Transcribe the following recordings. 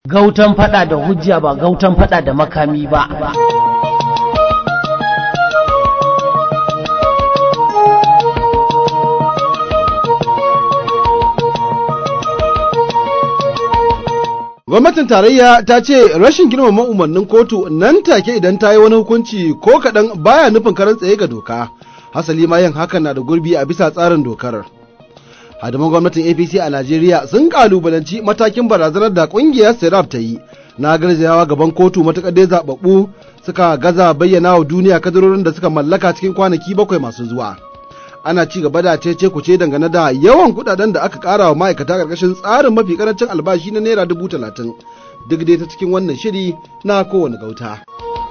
Gautan fada da hujja ba gautan fada da makami ba. Gwamnatin tarayya ta ce rashin girmama umarnin kotu nan take idan ta yi wani hukunci ko kaɗan baya nufin karan tsaye ga doka, hasali ma yin hakan na da gurbi a bisa tsarin dokar. Hadiman gwamnatin APC a Najeriya sun kalubalanci matakin barazanar da ƙungiyar Serap ta yi na garzayawa gaban kotu matuƙar dai zaɓaɓɓu suka gaza bayyana wa duniya kadarorin da suka mallaka cikin kwanaki 7 masu zuwa. Ana ci gaba da cece kuce dangane da yawan kudaden da aka kara wa ma'aikata karkashin tsarin mafi karancin albashi na naira 30,000 duk dai ta cikin wannan shiri na kowane gauta.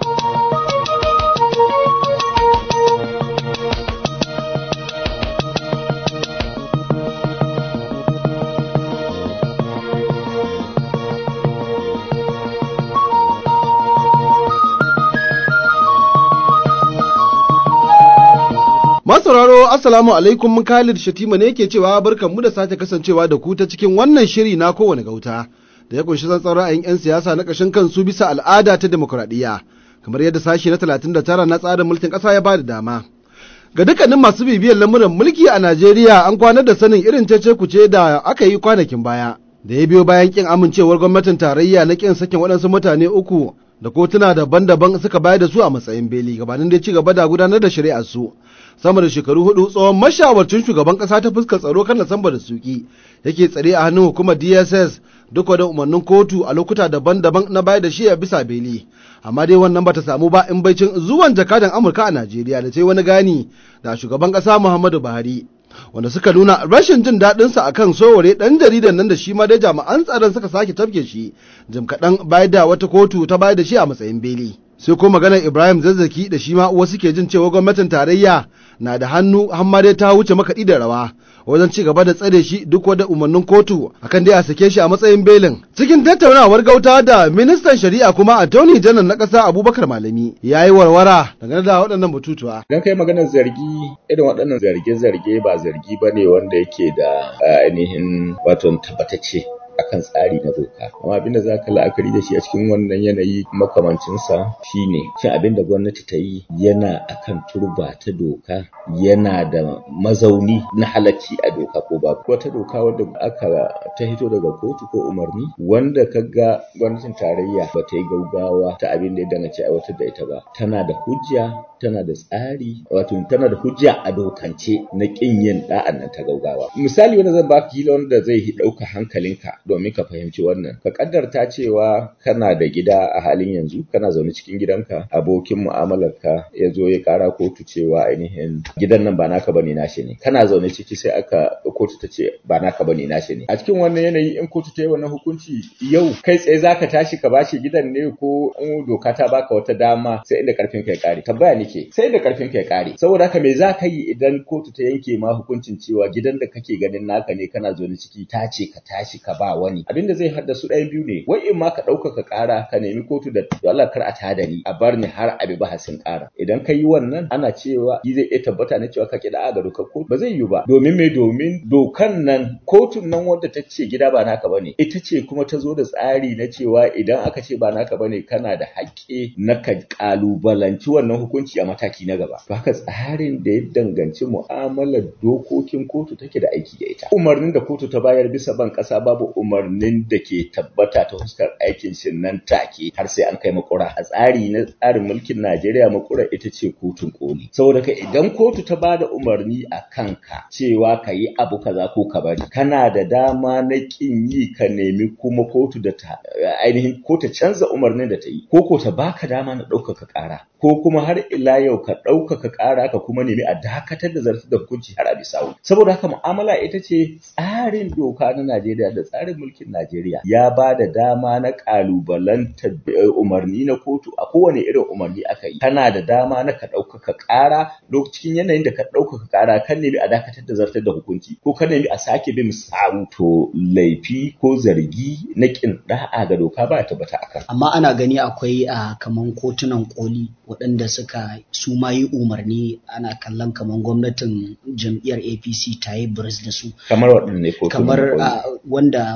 Masauraro assalamu alaikum, Khalid Shatima ne yake cewa barkanmu da sake kasancewa da ku ta cikin wannan shiri na kowane gauta da ya kunshi tsantsan ra'ayin 'yan siyasa na ƙashin kansu bisa al'ada ta demokuraɗiyya kamar yadda sashi na 39 na tsarin mulkin ƙasa ya bada dama. Ga dukkanin masu bibiyar lamuran mulki a Najeriya an kwanar da sanin irin cece kuce da aka yi kwanakin baya da ya biyo bayan kin amincewar gwamnatin tarayya na kin sakin waɗansu mutane uku da kotuna daban-daban suka bayar da su a matsayin beli gabanin da ci gaba da gudanar da shari'ar su. Sama da shekaru 4 tsohon mashawarcin shugaban kasa ta fuskar tsaro kan Samba da Suki yake tsare a hannun hukumar DSS duk da umarnin kotu a lokuta daban-daban na bayar da shi a bisa beli, amma dai wannan bata samu ba in baicin zuwan jakadan Amurka a Najeriya da sai wani gani da shugaban kasa Muhammadu Buhari wanda suka nuna rashin jin daɗin sa akan sowore ɗan jaridan nan da shi ma dai jami'an tsaron suka sake tafke shi jim kaɗan bayar da wata kotu ta bayar da shi a matsayin beli. Sai ko maganar Ibrahim Zazzaki da shi ma wasu ke jin cewa gwamnatin tarayya na da hannu hamma dai ta wuce makaɗi da rawa wajen ci gaba da tsare shi duk wanda umarnin kotu akan dai a sake shi a matsayin belin. Cikin tattaunawar gauta da ministan shari'a kuma attorney general na ƙasa Abubakar Malami ya yi warwara dangane da waɗannan batutuwa. Idan kai maganar zargi, irin waɗannan zarge-zarge ba zargi ba ne wanda yake da ainihin wato tabbatacce akan tsari na doka, amma abinda za ka la'akari da shi a cikin wannan yanayi makamancinsa shine shin abinda gwamnati ta yi yana akan turba ta doka, yana da mazauni na halacci a doka ko babu. Wata doka wadda aka ta hito daga kotu ko umarni wanda kaga gwamnatin tarayya ba ta yi gaugawa ta abin da ya danganci aiwatar da ita ba, tana da hujja, tana da tsari, wato tana da hujja a dokance na kin yin da'an nan ta gaugawa. Misali wanda zan baka kila wanda zai ɗauka hankalinka domin ka fahimci wannan. Ka kaddarta cewa kana da gida a halin yanzu, kana zaune cikin gidanka, abokin mu'amalarka ya zo ya kara kotu cewa ainihin gidan nan ba naka bane, nashi ne. Kana zaune ciki sai aka kotu ta ce ba naka bane, nashi ne. A cikin wannan yanayi in kotu ta yi wannan hukunci yau kai tsaye zaka tashi ka bashi gidan ne ko doka ta baka wata dama sai inda karfin ka ya kare? Tabbaya nake sai inda karfin ka ya kare. Saboda haka me za ka yi idan kotu ta yanke ma hukuncin cewa gidan da kake ganin naka ne kana zaune ciki ta ce ka tashi ka ba wani? Abinda zai haddasu ɗayan biyu ne, wai in ma ka ɗaukaka ƙara ka nemi kotu da Allah kar a tada ni a bar ni har abi bahasin ƙara. Idan ka yi wannan ana cewa yi zai iya tabbata na cewa ka kiɗa ga dokar kotu? Ba zai yiwu ba. Domin me? Domin dokan nan kotun nan wadda ta ce gida ba naka bane ita ce kuma ta zo da tsari na cewa idan aka ce ba naka bane kana da haƙƙi na ka ƙalubalanci wannan hukunci a mataki na gaba. To haka tsarin da ya danganci mu'amalar dokokin kotu take da aiki da ita. Umarnin da kotu ta bayar bisa ban ƙasa babu umarnin da ke tabbata ta fuskar aikin shi nan take har sai an kai makura. A tsari na tsarin mulkin Najeriya makura ita ce kotun koli. Saboda ka idan kotu ta bada umarni a kanka cewa ka yi abu kaza ko ka bari, kana da dama na kin yi ka nemi kuma kotu da ta ainihin ko ta canza umarnin da ta yi ko ta baka dama na ɗaukaka ƙara ko kuma har ila yau ka ɗaukaka ƙara ka kuma nemi a dakatar da zartar da hukunci har a bisa. Saboda haka mu'amala ita ce tsarin doka na Najeriya da tsarin mulkin Najeriya ya ba da dama na ƙalubalantar umarni na kotu a kowane irin umarni aka yi. Kana da dama na ka ɗaukaka ƙara lokacin yanayin da ka ɗaukaka ƙara kan nemi a dakatar da zartar da hukunci ko kan nemi a sake bin sawu. To laifi ko zargi na ƙin ɗa'a ga doka ba ya tabbata akan. Amma ana gani akwai kaman kotunan koli waɗanda suka su ma yi umarni, ana kallon kaman gwamnatin jam'iyyar APC ta yi biris da su. Kamar waɗanne kotunan kamar wanda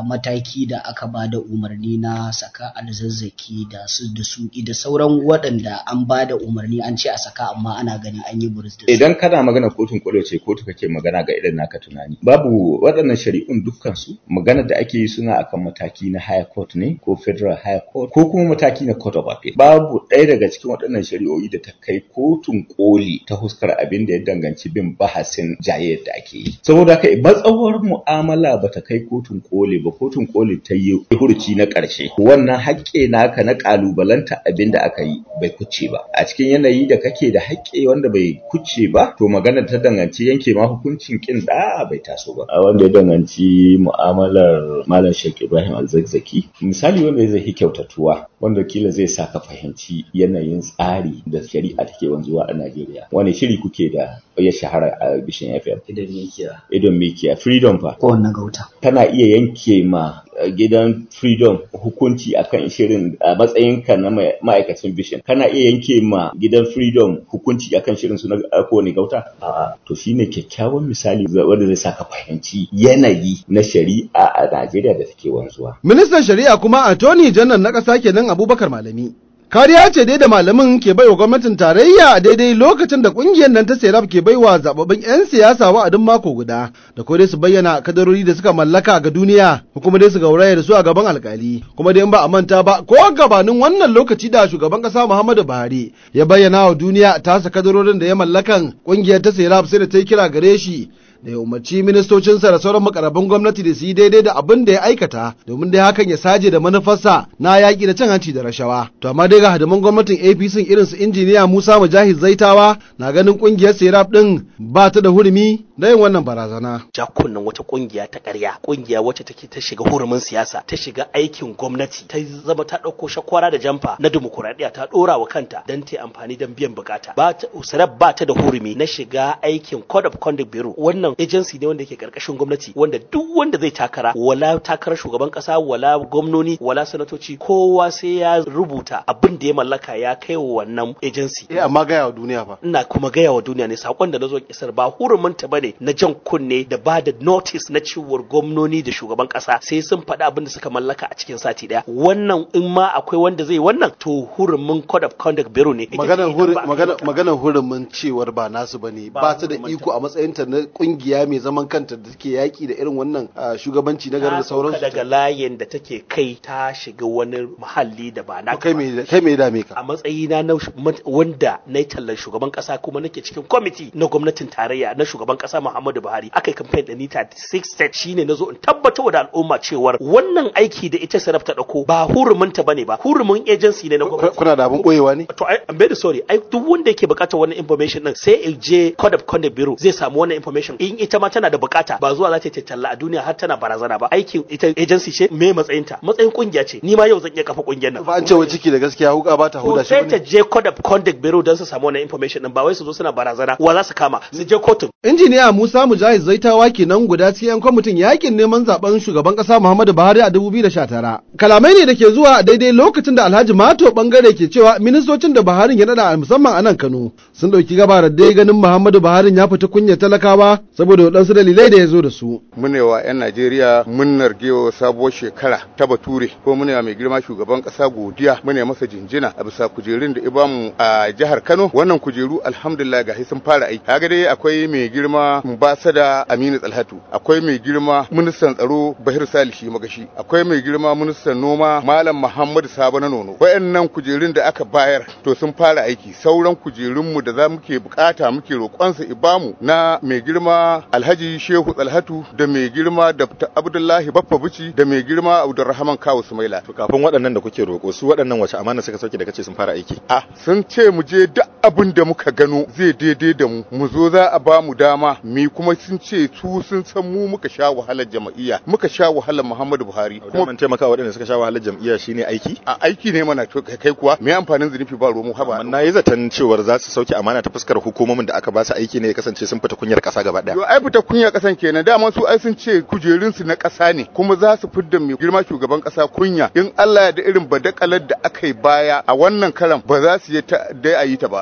mataki da aka ba da umarni na saka Alzazzaki da Suki da sauran waɗanda an ba da umarni an ce a saka amma ana ganin an yi buris da su. Idan kana magana kotun koli ce kotu kake magana ga idan naka tunani. Babu waɗannan shari'un dukkan su magana da ake yi suna akan mataki na higher court ne ko federal higher court ko kuma mataki na court of appeal. Babu ɗaya daga cikin waɗannan shari'o'i da ta kai kotun koli ta huskar abin da ya danganci bin bahasin jayayyar da ake yi. Saboda haka matsawar mu'amala bata kai kotun koli ba, kotun koli ta yi hurci na ƙarshe, wannan haƙƙe naka na ƙalubalanta abin da aka yi bai kuce ba. A cikin yanayi da kake da haƙƙe wanda bai kuce ba, to magana ta danganci yanke ma hukuncin kin da bai taso ba. A wanda ya danganci mu'amalar Malam Sheikh Ibrahim Alzazzaki, misali wanda zai yi kyautatuwa, wanda kila zai sa ka fahimci yanayin tsari da shari'a take wanzuwa a Najeriya. Wani shiri kuke da ya shahara a Bishin FM? Idon Mikiya. Freedom fa? Kowanne gauta. Kana iya yanke ma gidan Freedom hukunci akan shirin a matsayinka na ma'aikacin Bishin. Kana iya yanke ma gidan Freedom hukunci akan shirin su na kowane gauta? A'a. To shine kyakkyawan misali wanda zai sa ka fahimci yanayi na shari'a a Najeriya da take wanzuwa. Ministan Shari'a kuma Attorney General na ƙasa kenan Abubakar Malami. Kariya ce dai da malamin ke baiwa gwamnatin tarayya a daidai lokacin da kungiyar nan ta Serap ke baiwa zababbin 'yan siyasa wa'adin mako guda da ko dai su bayyana kadarori da suka mallaka ga duniya ko kuma dai su gauraya da su a gaban alkali, kuma dai in ba a manta ba ko gabanin wannan lokaci da shugaban kasa Muhammadu Buhari ya bayyana wa duniya tasa kadarorin da ya mallakan, kungiyar ta Serap sai da ta yi kira gare shi da ya umarci ministocinsa da sauran makarabin gwamnati da su yi daidai da abin da ya aikata domin dai hakan ya saje da manufarsa na yaƙi da cin hanci da rashawa. To amma dai ga hadiman gwamnatin APC irin su injiniya Musa Mujahid Zaitawa na ganin kungiyar Serap din ba ta da hurumi da yin wannan barazana. Jakunnan wata kungiya ta ƙarya, kungiya wacce take ta shiga hurumin siyasa, ta shiga aikin gwamnati, ta zama ta ɗauko shakwara da jamfa na dimokuraɗiyya ta ɗora wa kanta don ta amfani don biyan bukata. Serap ba ta da hurumi na shiga aikin Code of Conduct Bureau. Wannan agency ne wanda yake karkashin gwamnati, wanda duk wanda zai takara, wala takarar shugaban kasa, wala gwamnoni, wala sanatoci, kowa sai ya rubuta abin da ya mallaka ya kai wa wannan agency. Amma gaya wa duniya fa. Ina kuma gaya wa duniya ne sakon da nazo kisar ba hurumin ta bane na jan kunne da ba da notice na ciwar gwamnoni da shugaban kasa sai sun faɗi abin da suka mallaka a cikin sati daya. Wannan in ma akwai wanda zai wannan to hurumin Code of Conduct Bureau ne. Maganar hurumin cewar ba nasu bane, ba su da iko a matsayinta na kungiya mai zaman kanta da take yaki da irin wannan shugabanci na garin da sauransu. Daga layin da take kai ta shiga wani muhalli da ba na kai me dame ka? A matsayina na wanda na yi tallan shugaban kasa kuma nake cikin kwamiti na gwamnatin tarayya na shugaban kasa Muhammadu Buhari, aka yi campaign da ni 36 state, shine nazo in tabbatar da al'umma cewar wannan aiki da ita Serap ta dauko ba hurumin ta bane ba, hurumin agency ne na gwamnati. Kuna da abun koyewa ne? To I'm very sorry, duk wanda yake bukatar wannan information din sai il je Code of Conduct Bureau zai samu wannan information. In ita ma tana da bukata ba zuwa za ta talla a duniya har tana barazana ba. Aikin ita agency ce, me matsayinta? Matsayin kungiya ce. Ni ma yau zan iya kafa kungiyar nan. Ba an ce wa ciki da gaskiya huka ba ta huda shi ne. Sai ta je Code of Conduct Bureau don su samu wannan information din, ba wai su zo suna barazana wa za su kama, su je kotun. Injiniya Musa Mujahid Zaitawa kenan guda cikin kwamitin yakin neman zaben shugaban kasa Muhammadu Buhari a 2019. Kalamai ne da ke zuwa a daidai lokacin da Alhaji Mato bangare ke cewa ministocin da Buhari ya nada musamman a nan Kano sun dauki gabarar dai ganin Muhammadu Buhari ya fita kunya talakawa saboda wadansu dalilai da ya zo da su. Munewa 'yan Najeriya munnar gewa sabuwar shekara ta Bature, ko munewa mai girma shugaban kasa godiya, mune masa jinjina a bisa kujerun da ibamu a jihar Kano. Wannan kujeru alhamdulillah gashi sun fara aiki. Kaga dai akwai mai girma Ambassador Aminu Tsalhatu, akwai mai girma ministan tsaro Bahir Salishi Magashi, akwai mai girma ministan noma Malam Muhammad Sabo na Nono. Wayannan kujerun da aka bayar to sun fara aiki. Sauran kujerunmu da za muke bukata muke roƙonsa ibamu na mai girma Alhaji Shehu Tsalhatu da mai girma Dr. Abdullahi Baffa Bici da mai girma Abdulrahman Kawu Sumaila. To kafin waɗannan da kuke roƙo, su waɗannan wace amana suka sauke da kace sun fara aiki? Sun ce mu je duk abin da muka gano zai daidai da mu zo za a ba mu dama mi, kuma sun ce su sun san mu muka sha wahalar jama'iyya, muka sha wahalar Muhammadu Buhari. Kuma mun taimaka waɗanda suka sha wahalar jam'iyya shine aiki? Aiki ne mana, to kai kuwa me amfanin zunubi ba romo haba. Amma nayi zaton cewar za su sauke amana ta fuskar hukumomin da aka ba su aiki ne ya kasance sun fita kunyar ƙasa gaba ɗaya. Yo ai fita kunyar ƙasan kenan, dama su ai sun ce kujerun su na ƙasa ne, kuma za su fidda mai girma shugaban ƙasa kunya in Allah ya da irin badakalar da aka yi baya a wannan karan ba za su yi ta dai a yi ta ba.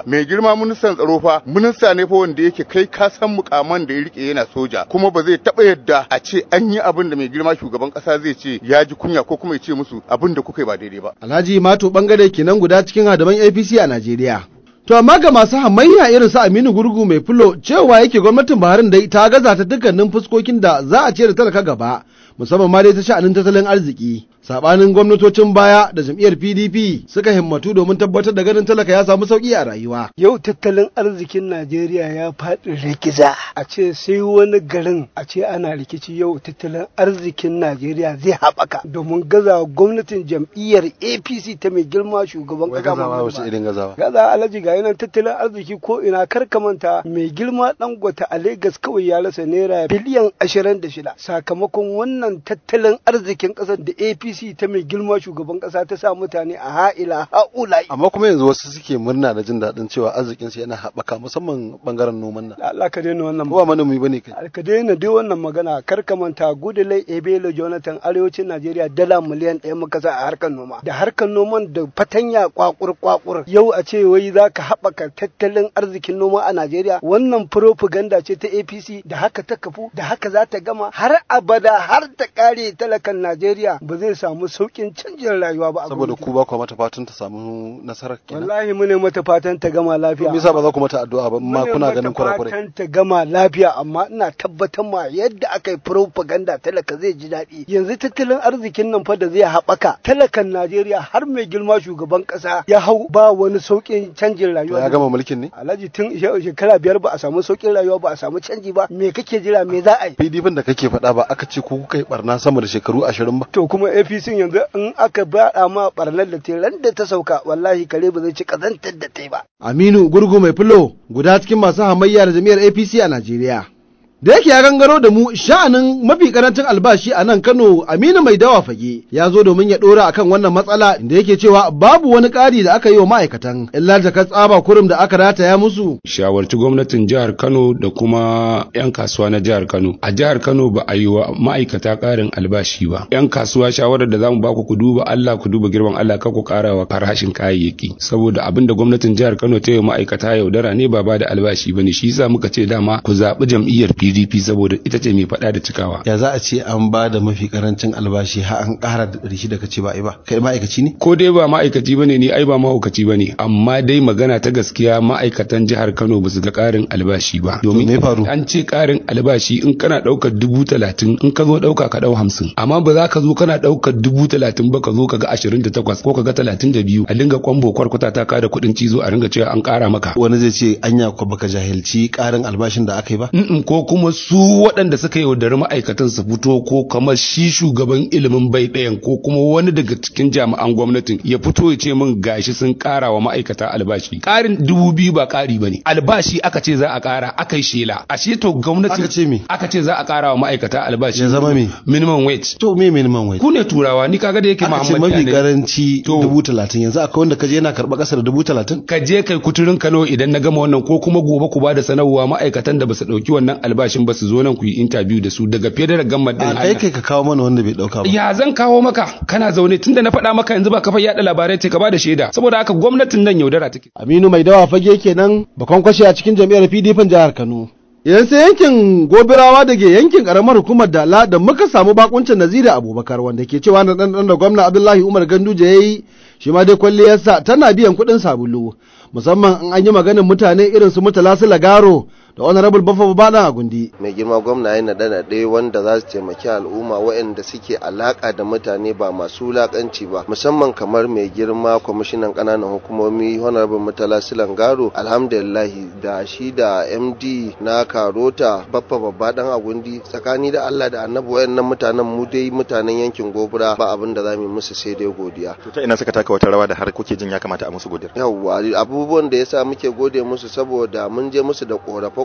mai girma ministan tsaro fa minista ne fa wanda yake kai ka san mukaman da ya rike yana soja kuma ba zai taba yadda a ce an yi abin da mai girma shugaban kasa zai ce ya ji kunya ko kuma ya ce musu abin da kuka yi ba daidai ba. Alhaji Mato bangare kenan guda cikin hadaman APC a Najeriya. To amma ga masu hamayya irin su Aminu Gurgu mai fulo cewa yake gwamnatin Buhari dai ta gaza ta dukkanin fuskokin da za a ce da talaka gaba musamman ma dai ta sha'anin tattalin arziki. Sabanin gwamnatocin baya da jam'iyyar PDP suka himmatu domin tabbatar da ganin talaka ya samu sauki a rayuwa. Yau tattalin arzikin Najeriya ya faɗi rikiza. A ce sai wani garin a ce ana rikici yau tattalin arzikin Najeriya zai haɓaka domin gazawa gwamnatin jam'iyyar APC ta mai girma shugaban kasa. Gazawa wasu irin gazawa. Gaza Alhaji ga yanan tattalin arziki ko ina karkamanta mai girma Dangote a Lagos kawai ya rasa naira biliyan 26 sakamakon wannan tattalin arzikin ƙasar da APC ta mai girma shugaban kasa ta sa mutane a ha'ila ha'ulai. Amma kuma yanzu wasu suke murna da jin daɗin cewa arzikinsu yana haɓaka musamman bangaren noman nan. Allah ka daina wannan. Ba manomi bane kai. Ka daina dai wannan magana kar ka manta Goodluck Ebele Jonathan arewacin Najeriya dala miliyan 1 muka sa a harkar noma. Da harkar noman da fatanya kwakur yau a ce wai za ka haɓaka tattalin arzikin noma a Najeriya wannan propaganda ce ta APC da haka ta kafu da haka za ta gama har abada har ta kare talakan Najeriya ba zai samu saukin canjin rayuwa ba. Saboda ku ba ku mata fatan ta samu nasarar kenan. Wallahi mu ne mata fatan ta gama lafiya. Me yasa ba za ku mata addu'a ba ma kuna ganin kurakurai? Fatan ta gama lafiya amma ina tabbatar ma yadda aka yi propaganda talaka zai ji daɗi. Yanzu tattalin arzikin nan fa da zai haɓaka talakan Najeriya har mai girma shugaban ƙasa ya hau ba wani saukin canjin rayuwa. Ya gama mulkin ne? Alhaji tun shekara 5 ba a samu saukin rayuwa ba a samu canji ba me kake jira me za a yi? PDP da kake faɗa ba aka ce ku kuka yi barna sama da shekaru 20 ba. To kuma APC yanzu in aka baɗa ma barnar da ta ran da ta sauka wallahi kare ba zai ci kazantar da ta ba. Aminu Gurgu mai fulo guda cikin masu hamayya da jami'ar APC a Najeriya. Da yake ya gangaro da mu sha'anin mafi karancin albashi a nan Kano Aminu Mai Dawa Fage ya zo domin ya dora akan wannan matsala inda yake cewa babu wani ƙari da aka yi wa ma'aikatan illa jakar tsaba kurum da aka rataya musu. Shawarci gwamnatin jihar Kano da kuma 'yan kasuwa na jihar Kano. A jihar Kano ba a yi wa ma'aikata ƙarin albashi ba. 'Yan kasuwa shawarar da zamu baku ku duba Allah ku duba girman Allah ka ku ƙara wa farashin kayayyaki saboda abin da gwamnatin jihar Kano ta yi ma'aikata yaudara ne ba da albashi bane shi yasa muka ce dama ku zaɓi jam'iyyar PDP saboda ita ce mai faɗa da cikawa. Ya za a ce an ba da mafi karancin albashi har an ƙara da 600 kace ba ai ba. Kai ma'aikaci ne? Ko dai ba ma'aikaci bane ni ai ba mahaukaci bane amma dai magana ta gaskiya ma'aikatan jihar Kano ba su ga ƙarin albashi ba. Domin me faru? An ce ƙarin albashi in kana ɗaukar 30,000 in ka zo ɗauka ka ɗau 50 amma ba za ka zo kana ɗaukar 30,000 ba ka zo ka ga 28 ko ka ga 32 a dinga kwambo kwarkwata ta kada kuɗin cizo a ringa cewa an ƙara maka. Wani zai ce anya ko baka jahilci ƙarin albashin da aka yi ba? Ko kuma su waɗanda suka yaudari ma'aikatan su fito ko kamar shi shugaban ilimin bai ɗayan ko kuma wani daga cikin jami'an gwamnatin ya fito ya ce min gashi sun ƙara wa ma'aikata albashi. Ƙarin 2,000 ba ƙari bane. Albashi aka ce za a ƙara aka yi shela. Ashe to gwamnati aka ce me? Aka ce za a ƙara wa ma'aikata albashi. Ya zama me? Minimum wage. To me minimum wage? Ku ne turawa ni kaga da yake Muhammad aka ce mafi karanci 30,000 yanzu akwai wanda kaje yana karɓa ƙasa da 30,000? Ka je kai kuturin Kano idan na gama wannan ko kuma gobe ku ba da sanarwa ma'aikatan da ba su ɗauki wannan albashin ba su zo nan ku yi interview da su daga federal government din hanya. Kai ka kawo mana wanda bai dauka ba. Ya zan kawo maka kana zaune tunda na faɗa maka yanzu ba kafar yada labarai ce ka ba da shaida saboda haka gwamnatin nan yaudara take. Aminu Mai Dawa Fage kenan bakon kwashe a cikin jami'ar PDP jihar Kano. Idan sai yankin Gobirawa da ke yankin karamar hukumar Dala da muka samu bakuncin Nazira Abubakar wanda ke cewa na dan da gwamna Abdullahi Umar Ganduje yayi shi ma dai kwalliyarsa tana biyan kuɗin sabulu musamman in an yi maganin mutane irin su Murtala Lagaro da honorable Baffa Bada a Gundi. Mai girma gwamna yana naɗe wanda za su taimaki al'umma waɗanda suke alaka da mutane ba masu wulakanci ba musamman kamar mai girma kwamishinan ƙananan hukumomi honorable Murtala Lagaro alhamdulillah da shi da MD na Karota Baffa Bada a Gundi tsakani da Allah da Annabi waɗannan mutanen mu dai mutanen yankin Gobira ba abin da zamu musu sai dai godiya. To ta ina suka taka wata rawa da har kuke jin ya kamata a musu godiya? Yawwa abubuwan da yasa muke gode musu saboda mun je musu da korafe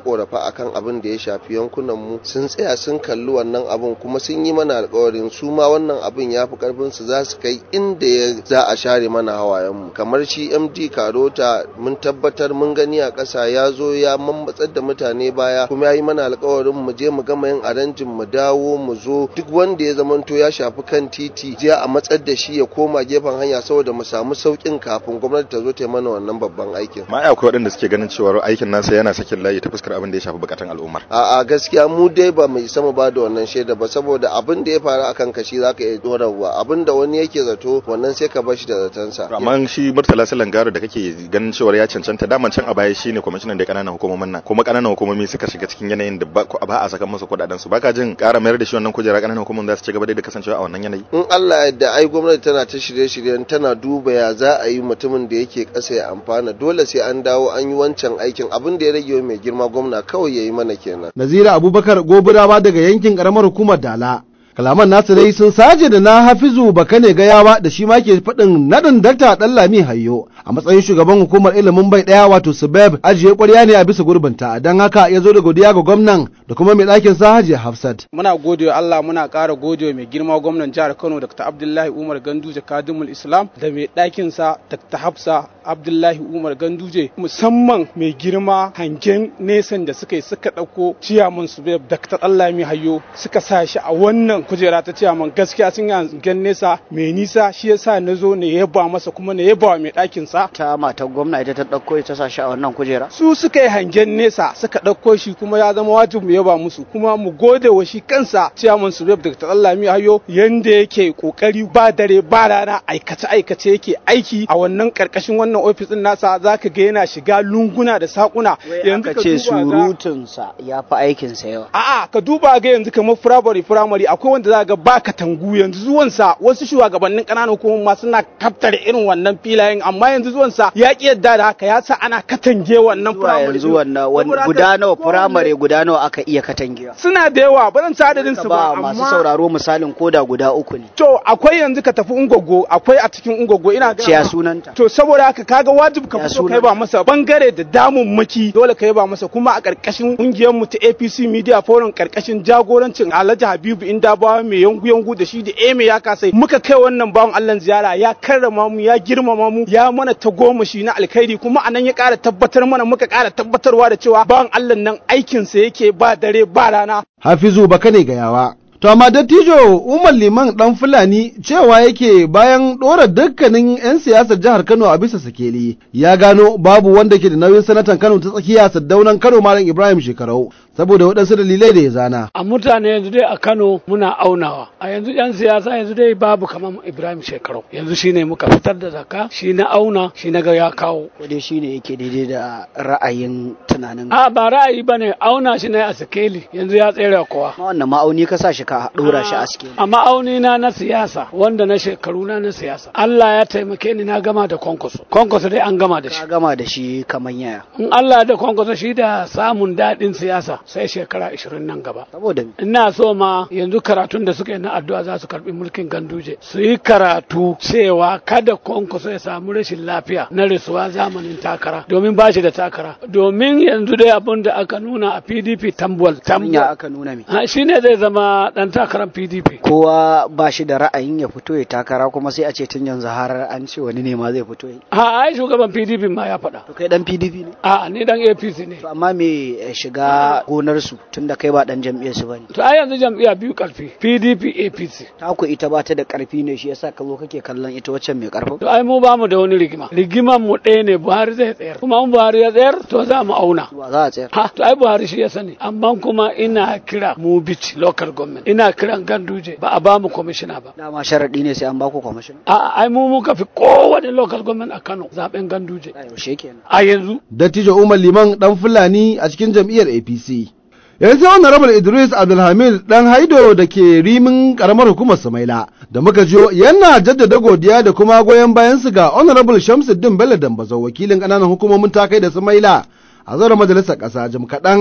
korafe akan abin da ya shafi yankunan mu sun tsaya sun kalli wannan abin kuma sun yi mana alƙawarin su ma wannan abin ya fi karfin su za su kai inda za a share mana hawayen mu. Kamar shi MD Karota mun tabbatar mun gani a ƙasa ya zo ya mammatsar da mutane baya kuma ya yi mana alƙawarin mu je mu gama yin aranjin mu dawo mu zo duk wanda ya zamanto ya shafi kan titi je a matsar da shi ya koma gefen hanya saboda mu samu saukin kafin gwamnati ta zo ta yi mana wannan babban aikin. Ma akwai waɗanda suke ganin cewa aikin nasa yana sakin layi ta fuskar abin da ya shafi bukatun al'ummar. A'a gaskiya mu dai ba mu isa mu ba da wannan shaida ba saboda abin da ya faru akan kashi zaka iya dorawa abin da wani yake zato wannan sai ka bar shi da zatansa. Amma shi Murtala Silangaro da kake ganin cewa ya cancanta daman can a baya shine kwamishinan da kananan hukumomin nan kuma kananan hukumomi suka shiga cikin yanayin da ba a saka musu kudaden su baka jin ƙara mayar da shi wannan kujera kananan hukumomin za su ci gaba da kasancewa a wannan yanayi. In Allah ya yarda ai gwamnati tana ta shirye-shiryen tana duba ya za a yi mutumin da yake ƙasa ya amfana dole sai an dawo an yi wancan aikin abin da ya rage mai girma gwamna kawai ya yi mana kenan. Nazira Abubakar Gobirawa daga yankin karamar hukumar Dala. Kalaman nasu dai sun saje da na Hafizu Bakane Gayawa da shi ma ke faɗin nadin Dakta Ɗanlami Hayyo a matsayin shugaban hukumar ilimin bai ɗaya wato Subeb ajiye ƙwarya ne a bisa gurbinta don haka ya zo da godiya ga gwamnan da kuma mai ɗakin sa Hajiya Hafsat. Muna gode Allah muna ƙara gode mai girma gwamnan jihar Kano Dr. Abdullahi Umar Ganduje Kadimul Islam da mai ɗakin sa Dr. Hafsa Abdullahi Umar Ganduje musamman mai girma hangen nesan da suka yi suka ɗauko ciyaman Subeb Dr. Ɗanlami Hayyo suka sa shi a wannan kujera ta ciyaman gaskiya sun yi hangen nesa mai nisa shi yasa na zo ne yaba masa kuma na yaba wa mai ɗakin sa. Ta matar gwamna ita ta ɗauko ita sa shi a wannan kujera. Su suka yi hangen nesa suka ɗauko shi kuma ya zama wajibi mu yaba musu kuma mu gode wa shi kansa ciyaman Subeb Dr. Ɗanlami Hayyo yanda yake kokari ba dare ba rana aikace yake aiki a wannan karkashin wannan ofis din nasa zaka ga yana shiga lunguna da sakuna. Yanzu ka ce surutun sa ya fi aikin sa yawa. A'a ka duba ga yanzu kamar firamare akwai wanda za ga ba katangu yanzu zuwansa wasu shugabannin ƙananan hukumomi ma suna kaftare irin wannan filayen amma yanzu zuwansa ya ki yadda da haka ya sa ana katange wannan firamare. Yanzu wannan guda nawa firamare guda nawa aka iya katangewa. Suna da yawa ba zan sa adadin su ba amma masu sauraro misalin koda guda uku ne. To akwai yanzu ka tafi Ungogo akwai a cikin Ungogo ina ga ciya sunanta. To saboda haka kaga wajibi ka fito kai ba masa bangare da damammaki dole kai ba masa kuma a karkashin kungiyar mu ta APC Media Forum karkashin jagorancin Alhaji Habibu Indabawa mai yangu da shi da Eme ya kasai muka kai wannan bawan Allah ziyara ya karrama mu ya girmama mu ya mana tagomashi na alkhairi kuma anan ya ƙara tabbatar mana muka ƙara tabbatarwa da cewa bawan Allah nan aikin sa yake ba dare ba rana. Hafizu Bakane Gayawa. To amma dattijo Umar Liman dan Fulani cewa yake bayan ɗora dukkanin 'yan siyasar jihar Kano a bisa sakeli ya gano babu wanda ke da nauyin sanatan Kano ta tsakiya Saddaunan Kano Malam Ibrahim Shekarau saboda waɗansu dalilai da ya zana. A mutane yanzu dai a Kano muna aunawa a yanzu 'yan siyasa yanzu dai babu kamar Ibrahim Shekarau yanzu shine muka fitar da zakka shi na auna shi na ga ya kawo. Ko dai shine yake daidai da ra'ayin tunanin. A ba ra'ayi bane auna shi ne a sakeli yanzu ya tsere kowa. Wannan ma'auni ka sa shi ka dora shi a sakeli. A ma'auni na siyasa wanda na shekaru na siyasa. Allah ya taimake ni na gama da Kwankwaso. Kwankwaso dai an gama da shi. Ka gama da shi kamar yaya. In Allah da Kwankwaso shi da samun daɗin siyasa sai shekara 20 nan gaba. Saboda ina so ma yanzu karatun da suka yi na addu'a za su karbi mulkin Ganduje. Su yi karatu cewa kada Kwankwaso ya samu rashin lafiya na rasuwa zamanin takara domin ba shi da takara. Domin yanzu dai abin da aka nuna a PDP tambwal. Ya aka nuna me? Shi ne zai zama dan takarar PDP. Kowa ba shi da ra'ayin ya fito ya takara kuma sai a ce tun yanzu har an ce wani ne ma zai fito yi. Ai shugaban PDP ma ya faɗa. To kai dan PDP ne? A'a ni dan APC ne. To amma me shiga gonar su tunda kai ba dan jam'iyyar su bane. To ai yanzu jam'iyya biyu karfi PDP APC. Ta ku ita ba ta da karfi ne shi yasa ka zo kake kallon ita waccan mai karfi. To ai mu ba mu da wani rigima. Rigiman mu ɗaya ne Buhari zai tsayar. Kuma in Buhari ya tsayar to za mu auna. Wa za a tsayar? Ha to ai Buhari shi ya sani. Amma kuma ina kira mu bici local government. Ina kiran Ganduje ba a ba mu commissioner ba. Dama sharadi ne sai an ba ku commissioner. Ai mu muka fi kowane local government a Kano zaben Ganduje. Yaushe kenan. A yanzu. Dattijo Umar Liman dan Fulani a cikin jam'iyyar APC. Yanzu Honorable Idris Abdulhamid dan Haido da ke rimin karamar hukumar Samaila da muka jiyo yana jaddada godiya da kuma goyon bayan su ga Honorable Shamsuddin Bello Dambazo wakilin kananan hukumomin takai da Samaila a zauren majalisar ƙasa jim kaɗan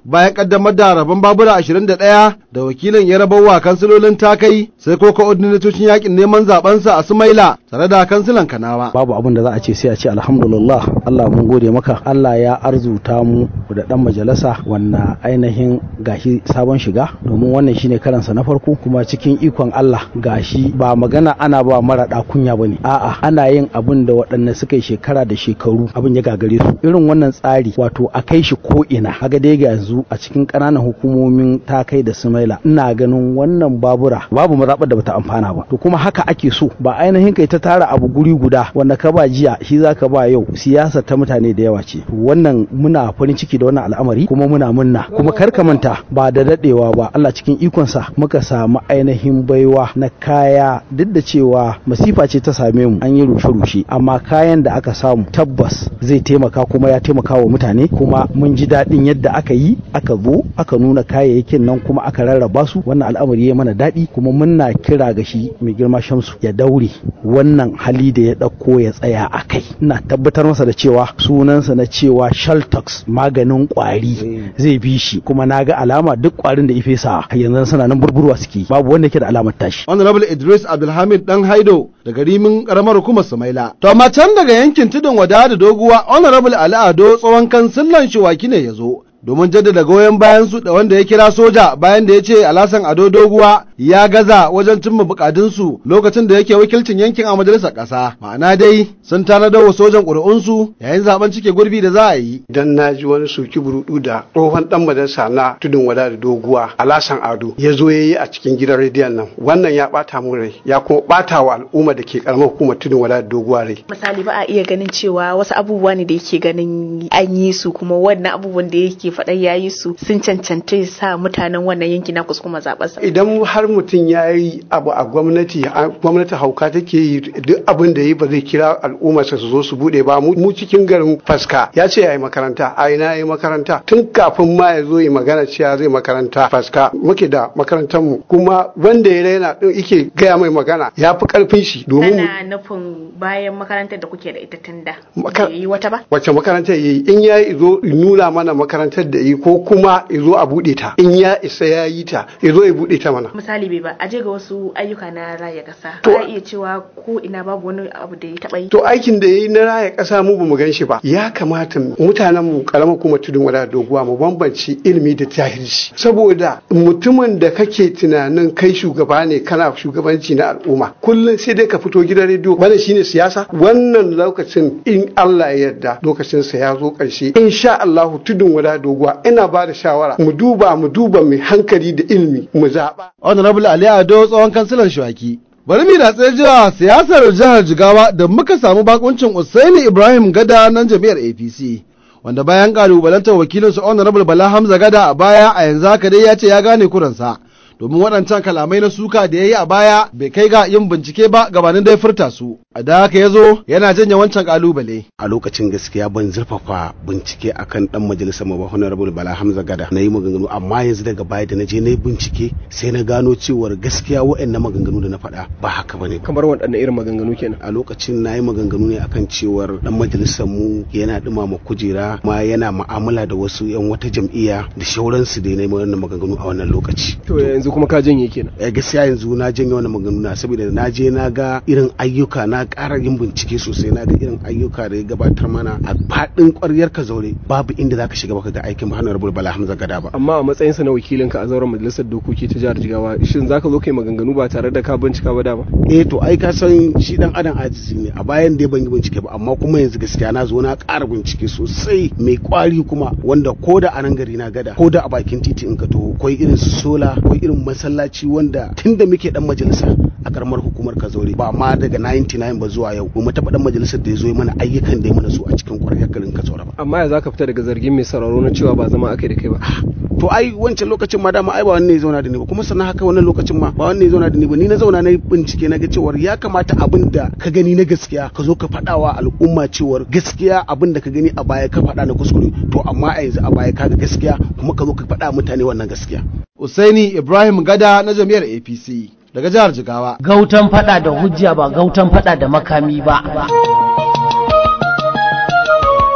bayan kaddamar da rabon babura 21 da wakilin ya rabawa kansilolin takai sai ko coordinatocin yakin neman zabensa a Sumaila tare da kansilan Kanawa. Babu abin da za a ce sai a ce alhamdulillah, Allah mun gode maka, Allah ya arzuta mu da dan majalisa wanda ainihin gashi sabon shiga, domin wannan shine karansa na farko, kuma cikin ikon Allah gashi ba magana ana ba mara kunya bane, a'a ana yin abin da waɗanda suka yi shekara da shekaru abin ya gagare su. Irin wannan tsari wato a kai shi ko ina, kaga dai ga yanzu a cikin ƙananan hukumomin takai da Sumaila ina ganin wannan babura babu mazaɓar da bata amfana ba. To kuma haka ake so, ba ainihin kai ta tara abu guri guda wanda ka ba jiya shi zaka ba yau. Siyasa ta mutane da yawa ce. Wannan muna farin ciki da wannan al'amari kuma muna munna, kuma kar ka manta ba da dadewa ba Allah cikin ikonsa muka samu ainihin baiwa na kaya, duk da cewa masifa ce ta same mu, an yi rushe-rushe, amma kayan da aka samu tabbas zai taimaka kuma ya taimaka wa mutane, kuma mun ji daɗin yadda aka yi, aka zo aka nuna kayayyakin nan kuma aka rarraba su. Wannan al'amari ya mana daɗi, kuma muna kira ga shi mai girma Shamsu ya daure wannan hali da ya ɗauko ya tsaya a kai. Ina tabbatar masa da cewa sunansa na cewa Shaltox maganin ƙwari zai bi shi, kuma na ga alama duk ƙwarin da ife sa yanzu suna nan burburwa suke, babu wanda yake da alamar tashi. Honorable Idris Abdulhamid Dan Haido daga rimin karamar hukumar Sumaila. To amma can daga yankin tudun wada da doguwa Honorable Ali Ado tsohon kansillan Shuwaki ne ya zo domin jaddada goyon bayan su da wanda ya kira soja bayan da ya ce Alhassan Ado Doguwa ya gaza wajen cimma bukatunsu lokacin da yake wakilcin yankin a majalisar ƙasa. Ma'ana dai sun tanadar wa sojan ƙuri'unsu yayin zaben cike gurbi da za a yi. Dan na ji wani soki burudu da tsohon dan majalisa na tudun wada da doguwa Alhassan Ado ya zo ya yi a cikin gidan rediyon nan. Wannan ya bata mun rai, ya kuma bata wa al'umma da ke karamar hukumar tudun wada da doguwa rai. Misali ba a iya ganin cewa wasu abubuwa ne da yake ganin an yi su, kuma wannan abubuwan da yake faɗa ya yi su sun cancanta sa mutanen wannan yanki na kuma zaɓarsa. Idan har mutum ya yi abu a gwamnati hauka take yi, duk abin da yi ba zai kira al'ummarsa su zo su bude ba. Mu cikin garin Faska ya ce ya yi makaranta, a ina ya yi makaranta tun kafin ma ya zo yi magana cewa zai makaranta. Faska muke da makarantar mu, kuma wanda ya raina din yake gaya mai magana ya fi karfin shi. Domin ana nufin bayan makarantar da kuke da ita tun da yi wata ba. Wacce makarantar yayi? In ya zo nuna mana makarantar da yi, ko kuma ya zo a buɗe ta, in ya isa ya yi ta ya zo ya buɗe ta mana. Misali bai ba, aje ga wasu ayyuka na raya ƙasa, ba iya cewa ko ina babu wani abu da ya taɓa yi. To aikin da ya yi na raya ƙasa mu ba mu gan shi ba. Ya kamata mutanen mu karamar kuma tudun wada doguwa mu bambanci ilimi da jahilci, saboda mutumin da kake tunanin kai shugaba ne, kana shugabanci na al'umma, kullum sai dai ka fito gidan rediyo. Wannan shine siyasa. Wannan lokacin in Allah ya yarda lokacin sa ya zo ƙarshe, insha Allah tudun wada doguwa ina ba da shawara mu duba mai hankali da ilimi mu zaɓa. Honorable Ali Ado tsohon kansilan Shuwaki. Bari mu da tsaye jiya siyasar jihar Jigawa da muka samu bakuncin Usaini Ibrahim Gada nan jami'ar APC, wanda bayan kalubalantar wakilinsu Honorable Bala Hamza Gada a baya, a yanzu haka dai ya ce ya gane kuransa, domin waɗancan kalamai na suka da ya yi a baya bai kai ga yin bincike ba gabanin dai furta su. A da haka ya zo yana janye wancan kalubale. A lokacin gaskiya ban zurfafa bincike akan dan majalisar mu ba Honorable Bala Hamza Gada, na yi maganganu, amma yanzu daga baya da na je na yi bincike sai na gano cewar gaskiya waɗannan maganganu da na faɗa ba haka bane. Kamar waɗannan irin maganganu kenan? A lokacin na yi maganganu ne akan cewar dan majalisar mu yana dumama kujera, ma yana mu'amala da wasu yan wata jam'iyya da shauransu da na yi wannan maganganu a wannan lokaci. To yanzu kuma ka janye kenan? Gaskiya yanzu na janye wannan maganganu na, saboda na je na ga irin ayyuka, na ƙara yin bincike sosai, na ga irin ayyuka da ya gabatar mana a faɗin ƙwaryar Kazaure. Babu inda zaka shiga baka ga aikin Honorable Bala Hamza Gada ba. Amma a matsayin sa na wakilinka a zauren majalisar dokoki ta jihar Jigawa, shin zaka zo kai maganganu ba tare da ka bincika ba dama? To ai ka san shi dan adam ajizi ne, a bayan da ban yi bincike ba, amma kuma yanzu gaskiya na zo na ƙara bincike sosai mai ƙwari kuma, wanda ko da a nan gari na Gada, ko da a bakin titi in ka taho, akwai irin sola, akwai irin masallaci wanda tunda muke dan majalisa a karamar hukumar Kazaure, ba ma daga 99 ba zuwa yau mu taɓa dan majalisar da ya zo mana ayyukan da ya mana su a cikin ƙwaryar garin Kazaure ba. Amma ya zaka fita daga zargin mai sauraro na cewa ba zama akai da kai ba? To ai wancan lokacin ma dama ai ba wanne ya zauna da ni ba, kuma sannan haka wannan lokacin ma ba wanne ya zauna da ni ba, ni na zauna na yi bincike na ga cewar ya kamata abin da ka gani na gaskiya ka zo ka faɗawa al'umma cewar gaskiya abin da ka gani a baya ka faɗa na kuskure, to amma a yanzu a baya ka ga gaskiya kuma ka zo ka faɗa mutane wannan gaskiya. Usaini Ibrahim Gada na jami'ar APC daga jihar Jigawa. Gautan fada da hujja ba gautan fada da makami ba.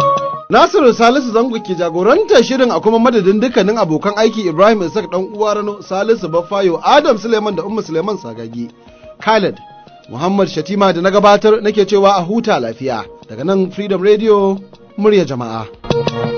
Nasiru Salisu Zango ke jagorantar shirin a kuma madadin dukkanin abokan aiki Ibrahim Isaac dan uwa Rano, Salisu Baffayo, Adam Suleiman da Ummu Suleiman Sagagi, Khalid Muhammad Shatima da na gabatar nake cewa a huta lafiya daga nan Freedom Radio murya jama'a.